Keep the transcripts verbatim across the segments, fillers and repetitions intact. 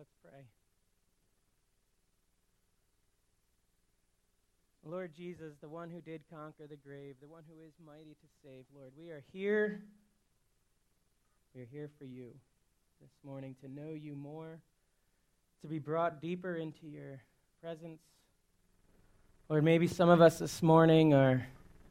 Let's pray. Lord Jesus, the one who did conquer the grave, the one who is mighty to save, Lord, we are here. We are here for you this morning, to know you more, to be brought deeper into your presence. Lord, maybe some of us this morning are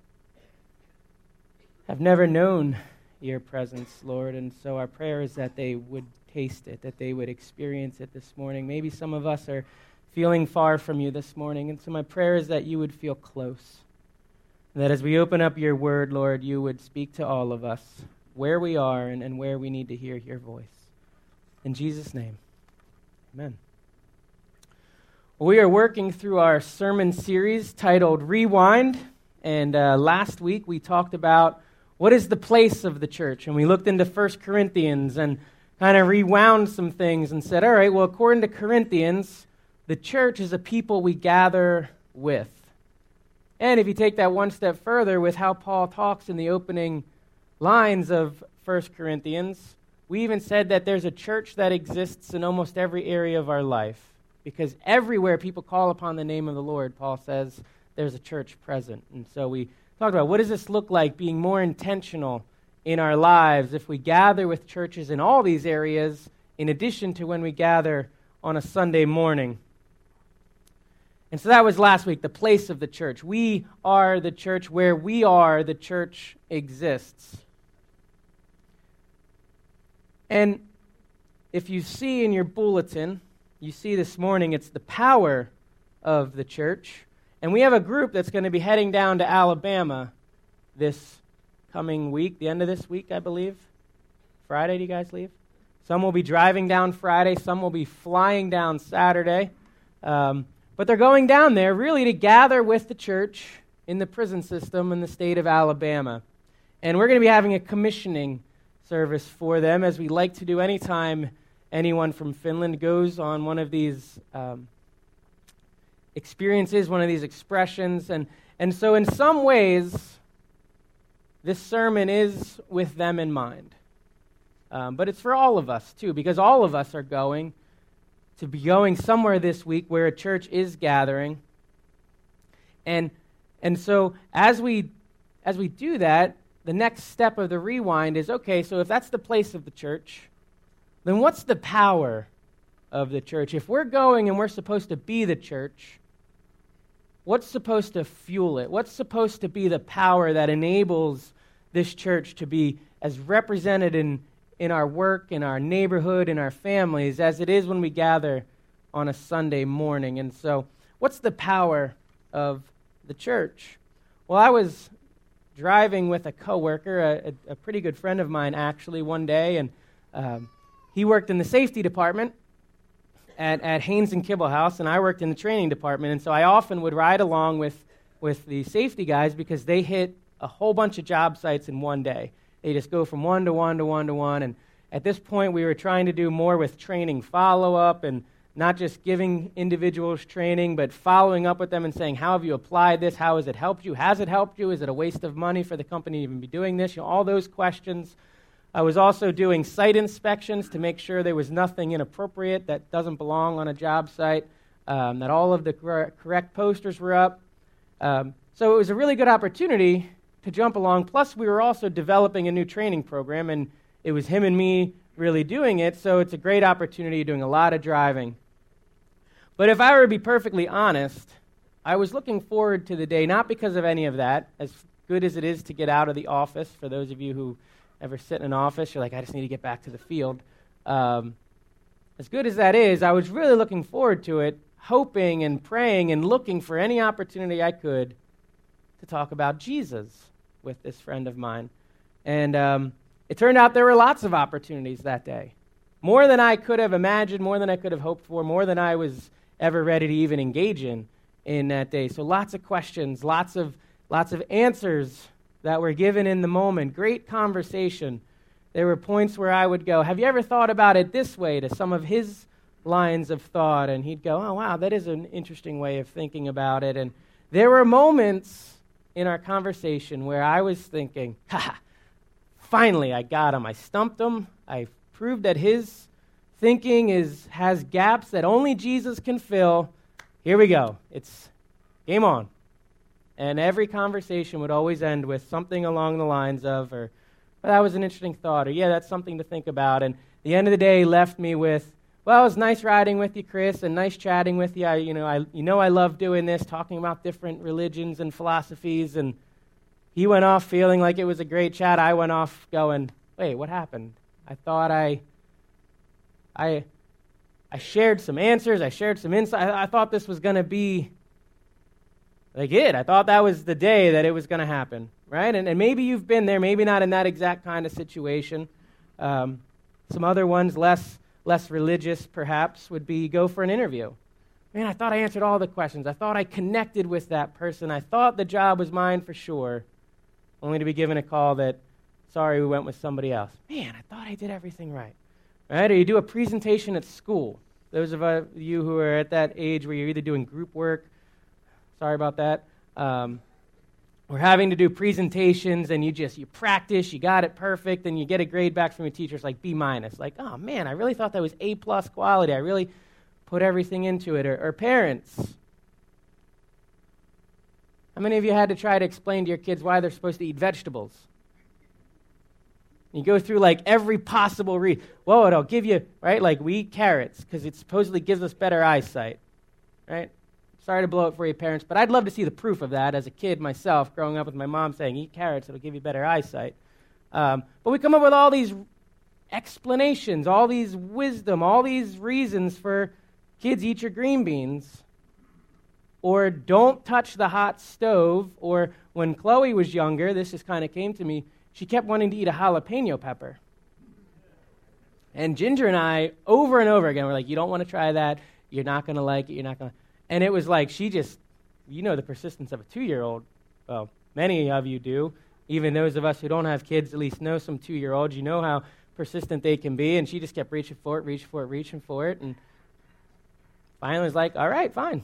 have never known your presence, Lord, and so our prayer is that they would taste it, that they would experience it this morning. Maybe some of us are feeling far from you this morning, and so my prayer is that you would feel close, that as we open up your word, Lord, you would speak to all of us where we are and, and where we need to hear your voice. In Jesus' name, amen. We are working through our sermon series titled Rewind, and uh, last week we talked about what is the place of the church, and we looked into First Corinthians and kind of rewound some things and said, all right, well, according to Corinthians, the church is a people we gather with. And if you take that one step further with how Paul talks in the opening lines of First Corinthians, we even said that there's a church that exists in almost every area of our life, because everywhere people call upon the name of the Lord, Paul says, there's a church present. And so we talked about what does this look like being more intentional in our lives if we gather with churches in all these areas, in addition to when we gather on a Sunday morning. And so that was last week, the place of the church. We are the church. Where we are, the church exists. And if you see in your bulletin, you see this morning, it's the power of the church. And we have a group that's going to be heading down to Alabama this coming week, the end of this week, I believe. Friday, do you guys leave? Some will be driving down Friday. Some will be flying down Saturday. Um, but they're going down there really to gather with the church in the prison system in the state of Alabama. And we're going to be having a commissioning service for them, as we like to do anytime anyone from Finland goes on one of these um, experiences, one of these expressions. And, and so in some ways, this sermon is with them in mind. Um, but it's for all of us, too, because all of us are going to be going somewhere this week where a church is gathering. And and so as we as we do that, the next step of the rewind is, okay, so if that's the place of the church, then what's the power of the church? If we're going and we're supposed to be the church, what's supposed to fuel it? What's supposed to be the power that enables this church to be as represented in, in our work, in our neighborhood, in our families, as it is when we gather on a Sunday morning? And so, what's the power of the church? Well, I was driving with a coworker, a, a, a pretty good friend of mine, actually, one day, and um, he worked in the safety department at, at Haynes and Kibble House, and I worked in the training department. And so I often would ride along with, with the safety guys because they hit a whole bunch of job sites in one day. They just go from one to one to one to one. And at this point, we were trying to do more with training follow-up and not just giving individuals training, but following up with them and saying, how have you applied this? How has it helped you? Has it helped you? Is it a waste of money for the company to even be doing this? You know, all those questions. I was also doing site inspections to make sure there was nothing inappropriate that doesn't belong on a job site, um, that all of the cor- correct posters were up. Um, so it was a really good opportunity to jump along. Plus, we were also developing a new training program, and it was him and me really doing it, so it's a great opportunity, doing a lot of driving. But if I were to be perfectly honest, I was looking forward to the day, not because of any of that, as good as it is to get out of the office. For those of you who ever sit in an office, you're like, I just need to get back to the field. Um, as good as that is, I was really looking forward to it, hoping and praying and looking for any opportunity I could to talk about Jesus with this friend of mine. And um, it turned out there were lots of opportunities that day. More than I could have imagined, more than I could have hoped for, more than I was ever ready to even engage in in that day. So lots of questions, lots of lots of answers that were given in the moment. Great conversation. There were points where I would go, have you ever thought about it this way, to some of his lines of thought? And he'd go, oh, wow, that is an interesting way of thinking about it. And there were moments in our conversation where I was thinking, ha, finally I got him. I stumped him. I proved that his thinking is has gaps that only Jesus can fill, here we go. It's game on. And every conversation would always end with something along the lines of, or, well, that was an interesting thought, or, yeah, that's something to think about. And at the end of the day, left me with, well, it was nice riding with you, Chris, and nice chatting with you. I, you know, I, you know I love doing this, talking about different religions and philosophies. And he went off feeling like it was a great chat. I went off going, wait, what happened? I thought I, I, I shared some answers. I shared some insight. I, I thought this was going to be like it. I thought that was the day that it was going to happen, right? And, and maybe you've been there, maybe not in that exact kind of situation. Um, some other ones, less less religious perhaps, would be go for an interview. Man, I thought I answered all the questions. I thought I connected with that person. I thought the job was mine for sure, only to be given a call that, sorry, we went with somebody else. Man, I thought I did everything right. Right? Or you do a presentation at school. Those of uh, you who are at that age where you're either doing group work, sorry about that, um, or having to do presentations, and you just, you practice, you got it perfect, and you get a grade back from your teacher, it's like B minus. Like, oh man, I really thought that was A plus quality. I really put everything into it. Or, or parents. How many of you had to try to explain to your kids why they're supposed to eat vegetables? You go through like every possible reason. Whoa, it'll give you, right? Like we eat carrots because it supposedly gives us better eyesight, right? Sorry to blow it for you parents, but I'd love to see the proof of that as a kid myself, growing up with my mom saying, eat carrots, it'll give you better eyesight. Um, but we come up with all these explanations, all these wisdom, all these reasons for kids eat your green beans, or don't touch the hot stove, or when Chloe was younger, this just kind of came to me, she kept wanting to eat a jalapeno pepper. And Ginger and I, over and over again, were like, you don't want to try that, you're not going to like it, you're not going to. And it was like she just, you know the persistence of a two-year-old. Well, many of you do. Even those of us who don't have kids at least know some two-year-olds. You know how persistent they can be. And she just kept reaching for it, reaching for it, reaching for it. And finally was like, all right, fine.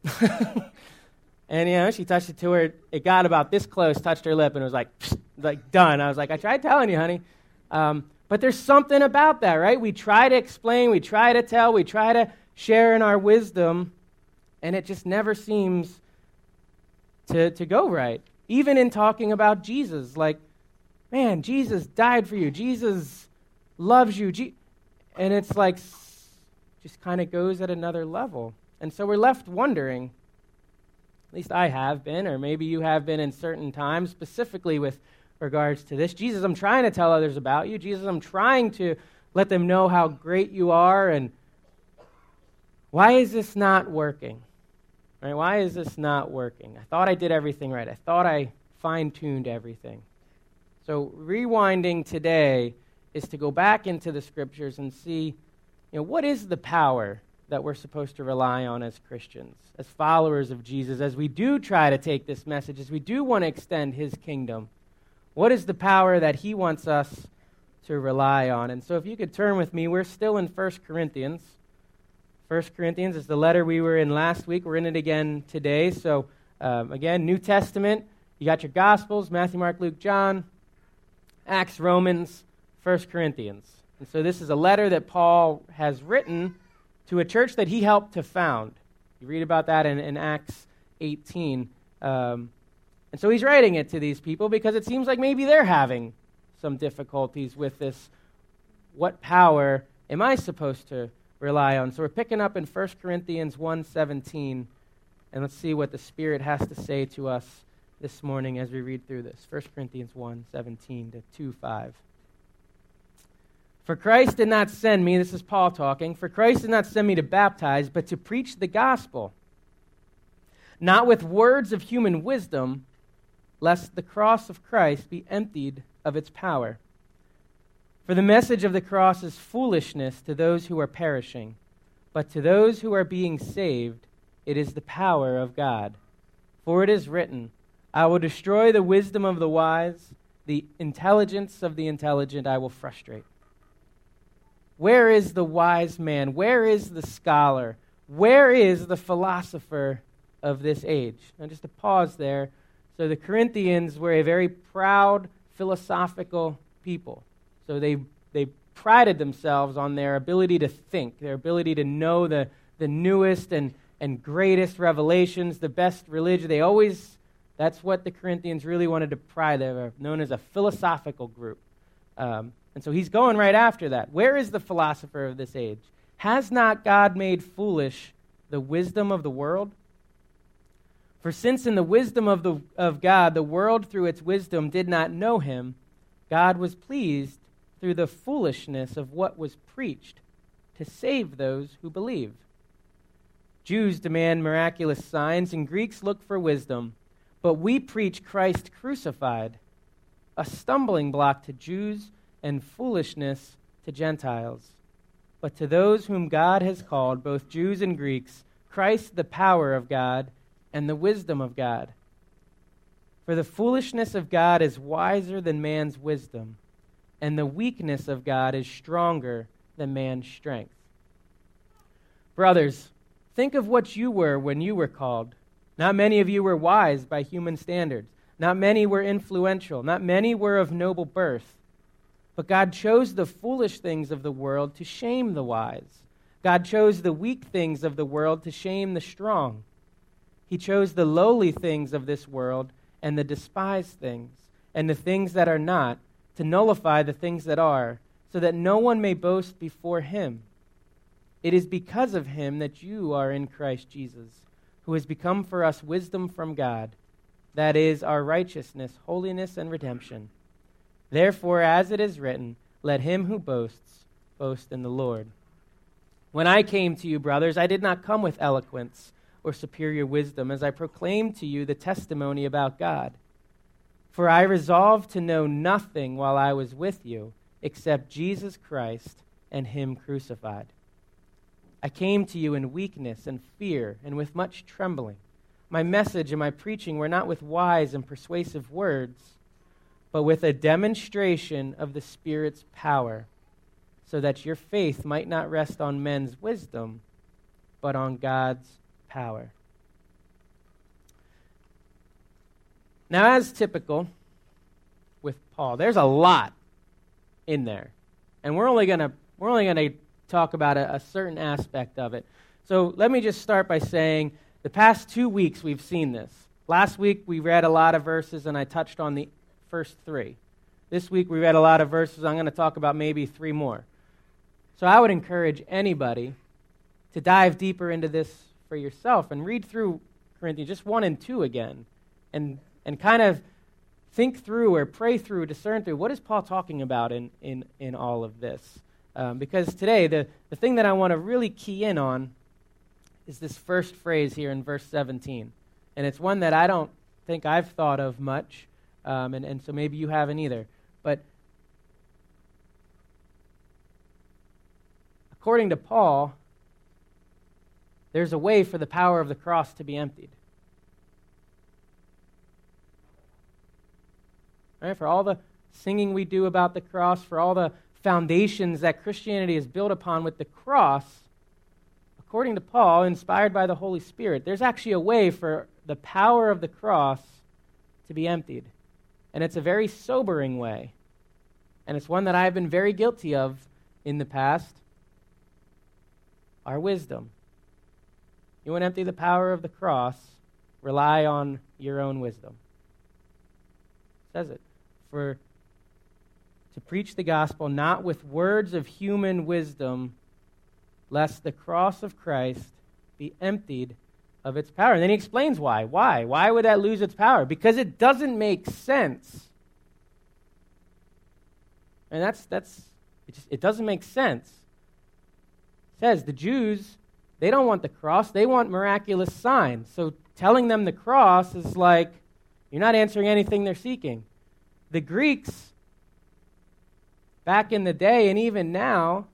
And, you know, she touched it to her. It got about this close, touched her lip, and it was like, like done. I was like, I tried telling you, honey. Um, but there's something about that, right? We try to explain, we try to tell, we try to share in our wisdom, and it just never seems to, to go right. Even in talking about Jesus, like, man, Jesus died for you. Jesus loves you. Je- and it's like, just kind of goes at another level. And so we're left wondering, at least I have been, or maybe you have been in certain times, specifically with regards to this. Jesus, I'm trying to tell others about you. Jesus, I'm trying to let them know how great you are, and why is this not working? Right? Why is this not working? I thought I did everything right. I thought I fine-tuned everything. So rewinding today is to go back into the Scriptures and see, you know, what is the power that we're supposed to rely on as Christians, as followers of Jesus, as we do try to take this message, as we do want to extend his kingdom. What is the power that he wants us to rely on? And so if you could turn with me, we're still in First Corinthians. First Corinthians is the letter we were in last week. We're in it again today. So um, again, New Testament, you got your Gospels, Matthew, Mark, Luke, John, Acts, Romans, First Corinthians. And so this is a letter that Paul has written to a church that he helped to found. You read about that in, in Acts eighteen. Um, and so he's writing it to these people because it seems like maybe they're having some difficulties with this. What power am I supposed to rely on? So we're picking up in First Corinthians one seventeen, and let's see what the Spirit has to say to us this morning as we read through this. First Corinthians one seventeen to two five. For Christ did not send me, this is Paul talking, for Christ did not send me to baptize, but to preach the gospel, not with words of human wisdom, lest the cross of Christ be emptied of its power. For the message of the cross is foolishness to those who are perishing, but to those who are being saved, it is the power of God. For it is written, I will destroy the wisdom of the wise, the intelligence of the intelligent I will frustrate. Where is the wise man? Where is the scholar? Where is the philosopher of this age? Now just to pause there. So the Corinthians were a very proud, philosophical people. So they they prided themselves on their ability to think, their ability to know the, the newest and, and greatest revelations, the best religion. They always, that's what the Corinthians really wanted to pride. They were known as a philosophical group. Um, and so he's going right after that. Where is the philosopher of this age? Has not God made foolish the wisdom of the world? For since in the wisdom of, the, of God, the world through its wisdom did not know him, God was pleased through the foolishness of what was preached to save those who believe. Jews demand miraculous signs, and Greeks look for wisdom. But we preach Christ crucified, a stumbling block to Jews and foolishness to Gentiles. But to those whom God has called, both Jews and Greeks, Christ the power of God and the wisdom of God. For the foolishness of God is wiser than man's wisdom, and the weakness of God is stronger than man's strength. Brothers, think of what you were when you were called. Not many of you were wise by human standards. Not many were influential. Not many were of noble birth. But God chose the foolish things of the world to shame the wise. God chose the weak things of the world to shame the strong. He chose the lowly things of this world and the despised things and the things that are not to nullify the things that are, so that no one may boast before him. It is because of him that you are in Christ Jesus, who has become for us wisdom from God, that is, our righteousness, holiness, and redemption. Therefore, as it is written, let him who boasts boast in the Lord. When I came to you, brothers, I did not come with eloquence or superior wisdom, as I proclaimed to you the testimony about God. For I resolved to know nothing while I was with you, except Jesus Christ and him crucified. I came to you in weakness and fear and with much trembling. My message and my preaching were not with wise and persuasive words, but with a demonstration of the Spirit's power, so that your faith might not rest on men's wisdom, but on God's power. Now, as typical with Paul, there's a lot in there, and we're only gonna we're only gonna talk about a, a certain aspect of it. So let me just start by saying the past two weeks we've seen this. Last week we read a lot of verses, and I touched on the first three. This week we read a lot of verses. I'm going to talk about maybe three more. So I would encourage anybody to dive deeper into this for yourself and read through Corinthians, just one and two again, and and kind of think through or pray through, discern through, what is Paul talking about in, in, in all of this? Um, because today, the, the thing that I want to really key in on is this first phrase here in verse seventeen. And it's one that I don't think I've thought of much, um, and, and so maybe you haven't either. But according to Paul, there's a way for the power of the cross to be emptied. Right? For all the singing we do about the cross, for all the foundations that Christianity is built upon with the cross, according to Paul, inspired by the Holy Spirit, there's actually a way for the power of the cross to be emptied. And it's a very sobering way. And it's one that I've been very guilty of in the past. Our wisdom. You want to empty the power of the cross, rely on your own wisdom. It says it. For to preach the gospel not with words of human wisdom, lest the cross of Christ be emptied of its power. And then he explains why. Why? Why would that lose its power? Because it doesn't make sense. And that's, that's it, just, it doesn't make sense. It says the Jews, they don't want the cross. They want miraculous signs. So telling them the cross is like, you're not answering anything they're seeking. The Greeks, back in the day and even now,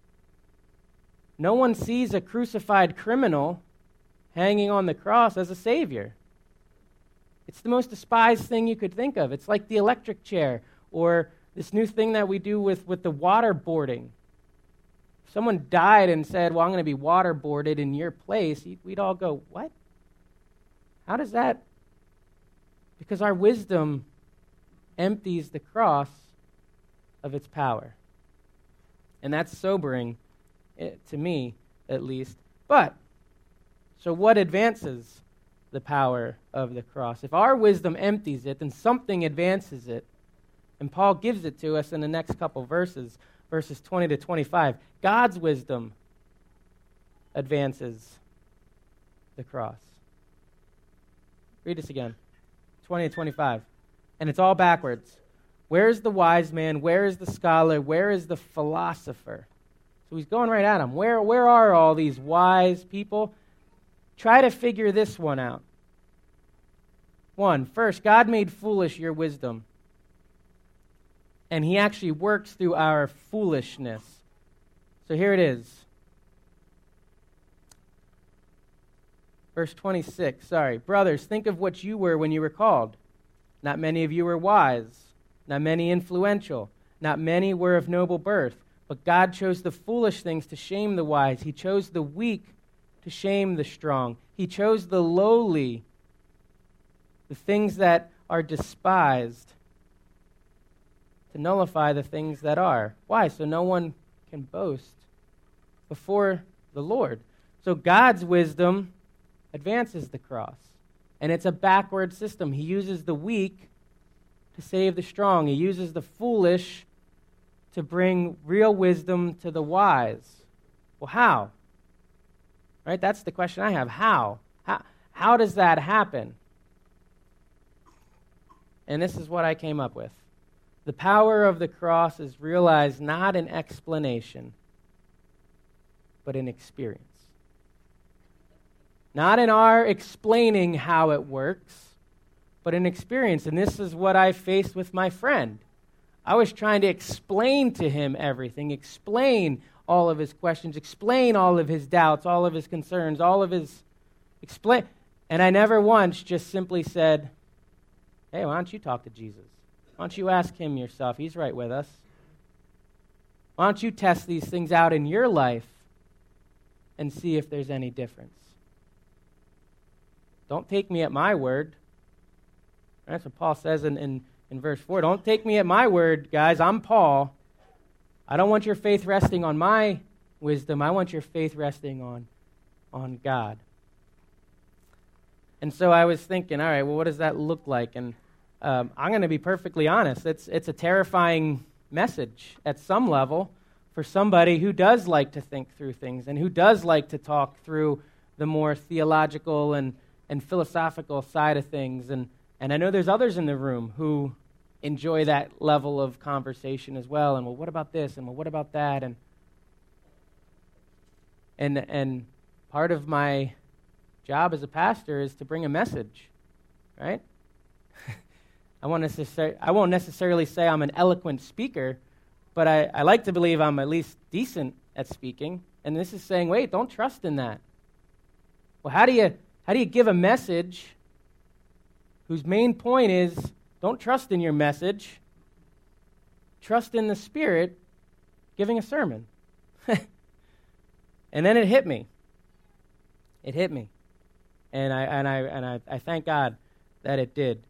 no one sees a crucified criminal hanging on the cross as a savior. It's the most despised thing you could think of. It's like the electric chair or this new thing that we do with, with the waterboarding. If someone died and said, well, I'm going to be waterboarded in your place, we'd all go, what? How does that? Because our wisdom empties the cross of its power. And that's sobering, eh, to me at least. But, so what advances the power of the cross? If our wisdom empties it, then something advances it. And Paul gives it to us in the next couple verses, verses twenty to twenty-five. God's wisdom advances the cross. Read this again, twenty to twenty-five. And it's all backwards. Where is the wise man? Where is the scholar? Where is the philosopher? So he's going right at him. Where, where are all these wise people? Try to figure this one out. One, first, God made foolish your wisdom. And he actually works through our foolishness. So here it is. Verse twenty-six, sorry. Brothers, think of what you were when you were called. Not many of you were wise. Not many influential. Not many were of noble birth. But God chose the foolish things to shame the wise. He chose the weak to shame the strong. He chose the lowly, the things that are despised, to nullify the things that are. Why? So no one can boast before the Lord. So God's wisdom advances the cross. And it's a backward system. He uses the weak to save the strong. He uses the foolish to bring real wisdom to the wise. Well, how? Right? That's the question I have. How? How, how does that happen? And this is what I came up with. The power of the cross is realized not in explanation, but in experience. Not in our explaining how it works, but in experience. And this is what I faced with my friend. I was trying to explain to him everything, explain all of his questions, explain all of his doubts, all of his concerns, all of his explain. And I never once just simply said, hey, why don't you talk to Jesus? Why don't you ask him yourself? He's right with us. Why don't you test these things out in your life and see if there's any difference? Don't take me at my word. That's what Paul says in, in, in verse four. Don't take me at my word, guys. I'm Paul. I don't want your faith resting on my wisdom. I want your faith resting on, on God. And so I was thinking, all right, well, what does that look like? And um, I'm going to be perfectly honest. It's, it's a terrifying message at some level for somebody who does like to think through things and who does like to talk through the more theological and, and philosophical side of things. And, and I know there's others in the room who enjoy that level of conversation as well. And, well, what about this? And, well, what about that? And and and part of my job as a pastor is to bring a message, right? I won't, necessar- I won't necessarily say I'm an eloquent speaker, but I, I like to believe I'm at least decent at speaking. And this is saying, wait, don't trust in that. Well, how do you how do you give a message whose main point is don't trust in your message, trust in the Spirit giving a sermon? And then it hit me. It hit me. And I and I and I, I thank God that it did.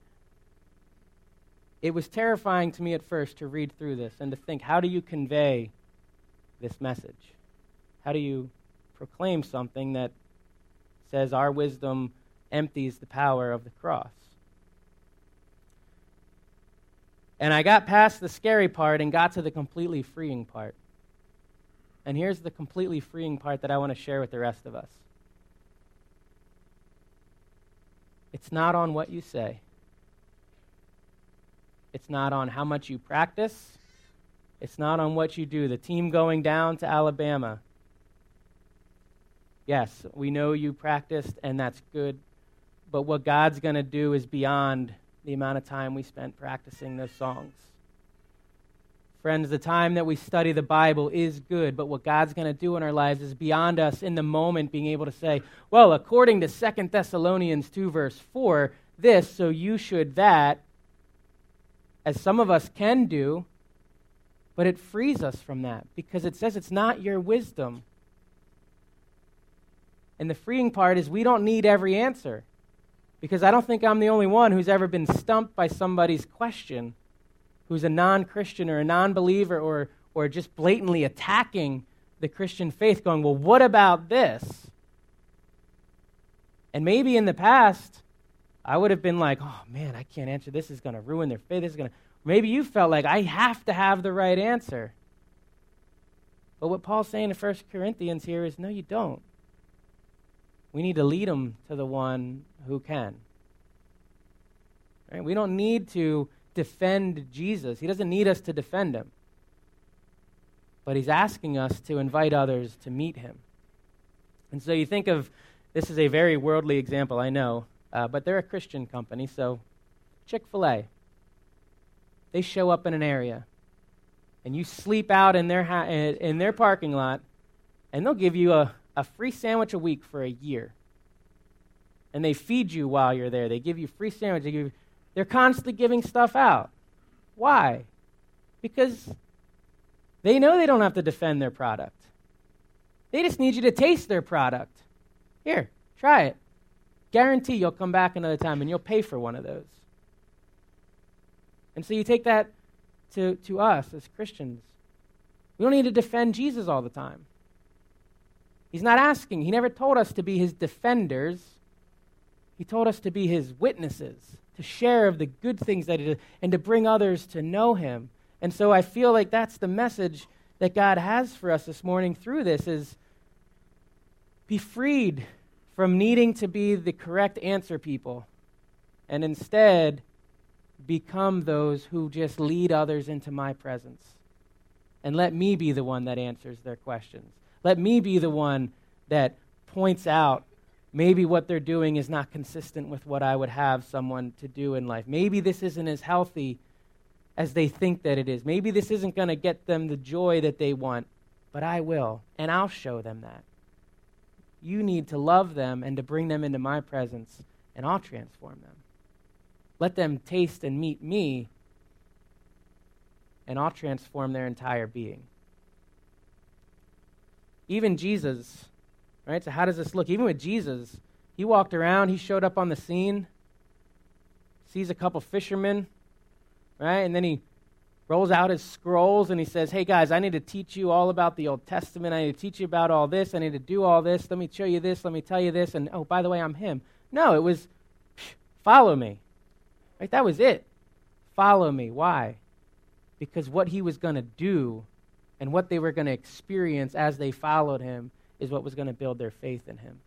It was terrifying to me at first to read through this and to think, how do you convey this message? How do you proclaim something that says our wisdom empties the power of the cross? And I got past the scary part and got to the completely freeing part. And here's the completely freeing part that I want to share with the rest of us. It's not on what you say. It's not on how much you practice. It's not on what you do. The team going down to Alabama. Yes, we know you practiced, and that's good. But what God's going to do is beyond the amount of time we spent practicing those songs. Friends, the time that we study the Bible is good, but what God's going to do in our lives is beyond us in the moment being able to say, well, according to Second Thessalonians two, verse four, this, so you should that, as some of us can do, but it frees us from that because it says it's not your wisdom. And the freeing part is we don't need every answer, because I don't think I'm the only one who's ever been stumped by somebody's question who's a non-Christian or a non-believer or, or just blatantly attacking the Christian faith, going, well, what about this? And maybe in the past, I would have been like, oh man, I can't answer. This is going to ruin their faith. This is going to. Maybe you felt like I have to have the right answer. But what Paul's saying in First Corinthians here is, no, you don't. We need to lead them to the one who can. Right? We don't need to defend Jesus. He doesn't need us to defend him. But he's asking us to invite others to meet him. And so you think of, this is a very worldly example, I know, uh, but they're a Christian company, so Chick-fil-A. They show up in an area, and you sleep out in their ha- in their parking lot, and they'll give you a, a free sandwich a week for a year. And they feed you while you're there. They give you free sandwiches. They give you, they're constantly giving stuff out. Why? Because they know they don't have to defend their product. They just need you to taste their product. Here, try it. Guarantee you'll come back another time and you'll pay for one of those. And so you take that to, to us as Christians. We don't need to defend Jesus all the time. He's not asking. He never told us to be his defenders. He told us to be his witnesses, to share of the good things that he does, and to bring others to know him. And so I feel like that's the message that God has for us this morning through this is be freed from needing to be the correct answer people, and instead become those who just lead others into my presence. And let me be the one that answers their questions. Let me be the one that points out maybe what they're doing is not consistent with what I would have someone to do in life. Maybe this isn't as healthy as they think that it is. Maybe this isn't going to get them the joy that they want, but I will, and I'll show them that. You need to love them and to bring them into my presence, and I'll transform them. Let them taste and meet me, and I'll transform their entire being. Even Jesus, right? So how does this look? Even with Jesus, he walked around, he showed up on the scene, sees a couple fishermen, right? And then he rolls out his scrolls and he says, hey guys, I need to teach you all about the Old Testament. I need to teach you about all this. I need to do all this. Let me show you this. Let me tell you this. And oh, by the way, I'm him. No, it was, follow me. Right? That was it. Follow me. Why? Because what he was going to do and what they were going to experience as they followed him is what was going to build their faith in him.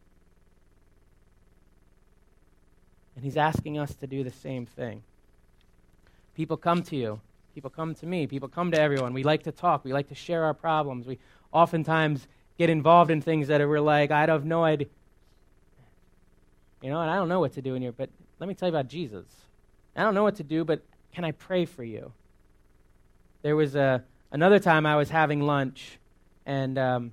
And he's asking us to do the same thing. People come to you. People come to me. People come to everyone. We like to talk. We like to share our problems. We oftentimes get involved in things that we're like, I have no idea. You know, and I don't know what to do in here, but let me tell you about Jesus. I don't know what to do, but can I pray for you? There was a, another time I was having lunch, and um,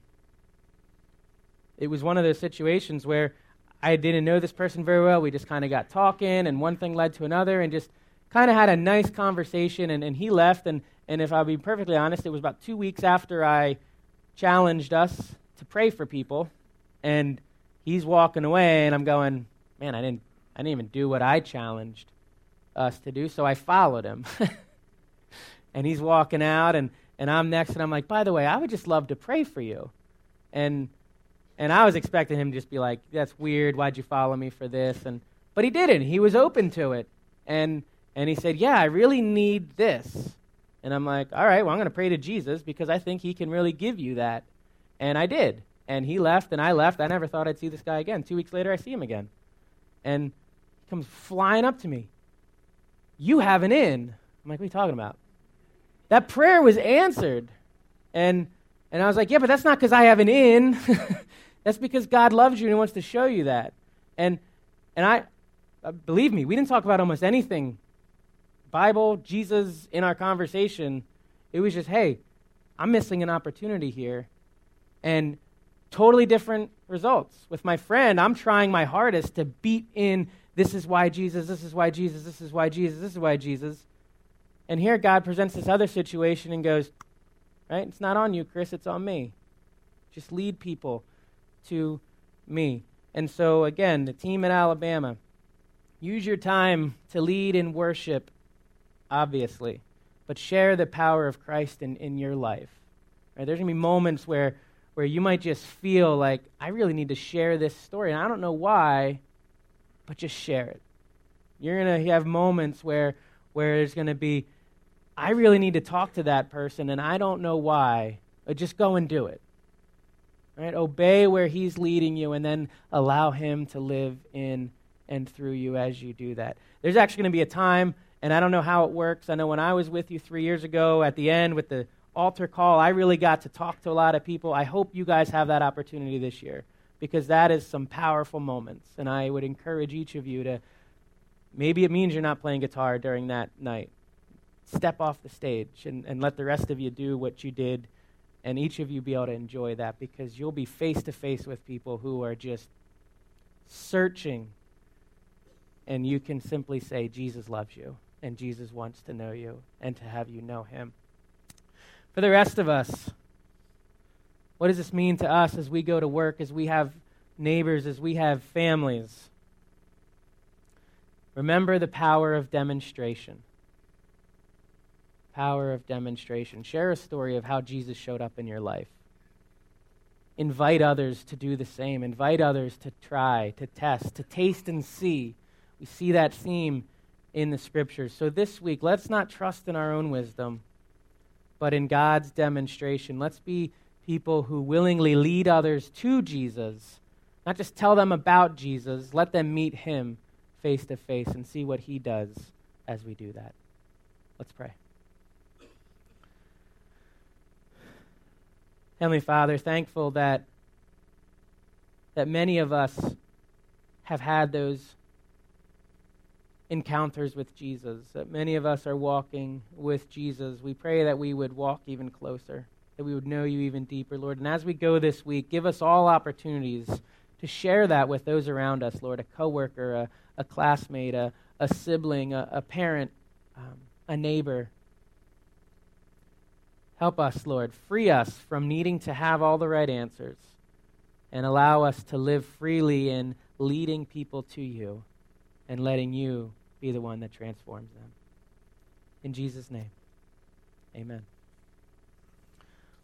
it was one of those situations where I didn't know this person very well. We just kind of got talking, and one thing led to another, and just kind of had a nice conversation, and, and he left, and, and if I'll be perfectly honest, it was about two weeks after I challenged us to pray for people, and he's walking away, and I'm going, man, I didn't I didn't even do what I challenged us to do, so I followed him. And he's walking out, and, and I'm next, and I'm like, by the way, I would just love to pray for you. And and I was expecting him to just be like, that's weird, why'd you follow me for this? And but he didn't. He was open to it. And and he said, yeah, I really need this. And I'm like, all right, well, I'm going to pray to Jesus because I think he can really give you that. And I did. And he left, and I left. I never thought I'd see this guy again. Two weeks later, I see him again. And he comes flying up to me. You have an in. I'm like, what are you talking about? That prayer was answered. And and I was like, yeah, but that's not because I have an in. That's because God loves you and he wants to show you that. And and I, uh, believe me, we didn't talk about almost anything. Bible, Jesus, in our conversation. It was just, hey, I'm missing an opportunity here. And totally different results. With my friend, I'm trying my hardest to beat in, this is why Jesus, this is why Jesus, this is why Jesus, this is why Jesus. And here God presents this other situation and goes, right, it's not on you, Chris, it's on me. Just lead people to me. And so, again, the team at Alabama, use your time to lead in worship, obviously. but share the power of Christ in, in your life. Right? There's going to be moments where, where you might just feel like, I really need to share this story, and I don't know why, but just share it. You're going to have moments where, where there's going to be, I really need to talk to that person, and I don't know why, but just go and do it. Right? Obey where he's leading you, and then allow him to live in and through you as you do that. There's actually going to be a time, and I don't know how it works. I know when I was with you three years ago at the end with the altar call, I really got to talk to a lot of people. I hope you guys have that opportunity this year, because that is some powerful moments, and I would encourage each of you to, maybe it means you're not playing guitar during that night. Step off the stage and, and let the rest of you do what you did, and each of you be able to enjoy that, because you'll be face-to-face with people who are just searching, and you can simply say, Jesus loves you, and Jesus wants to know you and to have you know him. For the rest of us, what does this mean to us as we go to work, as we have neighbors, as we have families? Remember the power of demonstration. Power of demonstration. Share a story of how Jesus showed up in your life. Invite others to do the same. Invite others to try, to test, to taste and see. We see that theme in the scriptures. So this week, let's not trust in our own wisdom, but in God's demonstration. Let's be people who willingly lead others to Jesus, not just tell them about Jesus. Let them meet him face to face and see what he does as we do that. Let's pray. Heavenly Father, thankful that that many of us have had those encounters with Jesus, that many of us are walking with Jesus. We pray that we would walk even closer, that we would know you even deeper, Lord. And as we go this week, give us all opportunities to share that with those around us, Lord, a coworker, a, a classmate, a, a sibling, a, a parent, um, a neighbor. Help us, Lord. Free us from needing to have all the right answers, and allow us to live freely in leading people to you and letting you be the one that transforms them. In Jesus' name, amen.